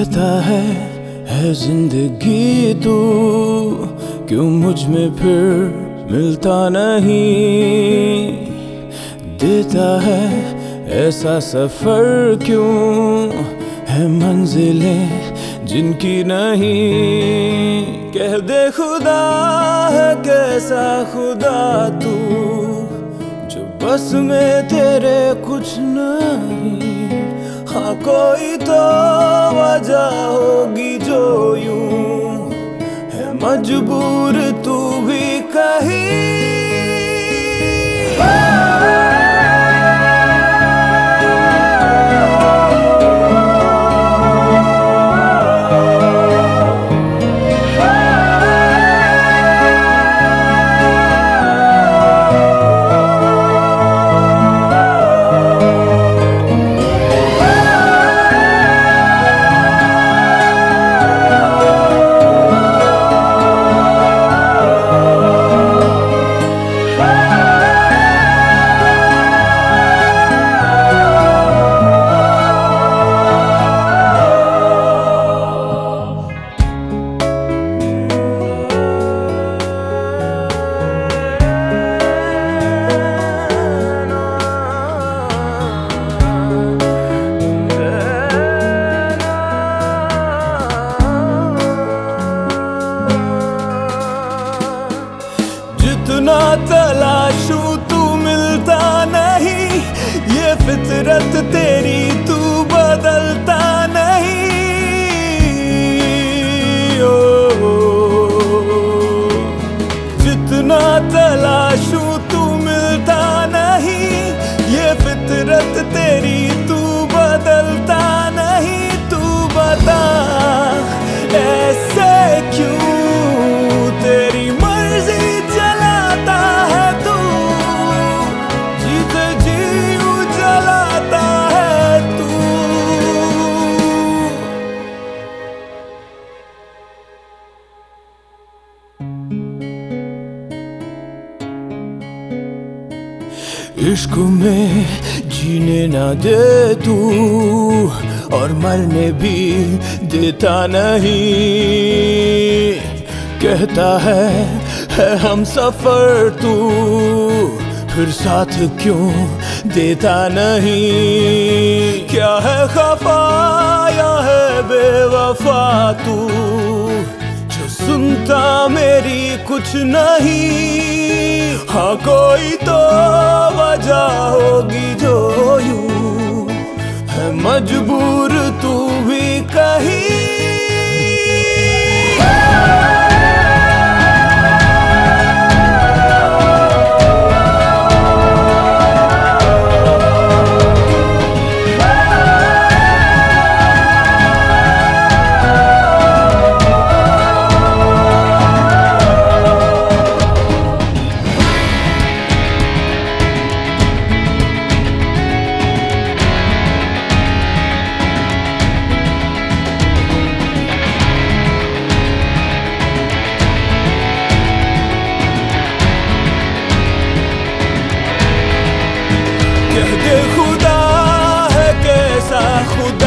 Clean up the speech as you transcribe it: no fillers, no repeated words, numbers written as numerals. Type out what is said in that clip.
कहता है जिंदगी तू क्यों मुझ में फिर मिलता नहीं। देता है ऐसा सफर क्यों है मंजिलें जिनकी नहीं। कह दे खुदा है कैसा खुदा तू जो बस में तेरे कुछ नहीं। हाँ कोई तो वजह होगी जो यूं है मजबूर तू भी कहीं। जितना तलाशूं तू मिलता नहीं। ये फितरत तेरी तू बदलता नहीं। जितना तलाशूं तू मिलता नहीं। ये फितरत तेरी तू बदलता नहीं। तू बता ऐसे क्यों तेरी मर्जी जलाता है तू। जीते जी जलाता है तू। इश्क में जीने ना दे तू और मरने भी देता नहीं। कहता है हम सफर तू फिर साथ क्यों देता नहीं। क्या है खफा या है बेवफा तू जो सुनता मेरी कुछ नहीं। हाँ कोई तो वजह होगी जो यूं है मजबूर तू भी कहीं। कह दे खुदा है कैसा खुदा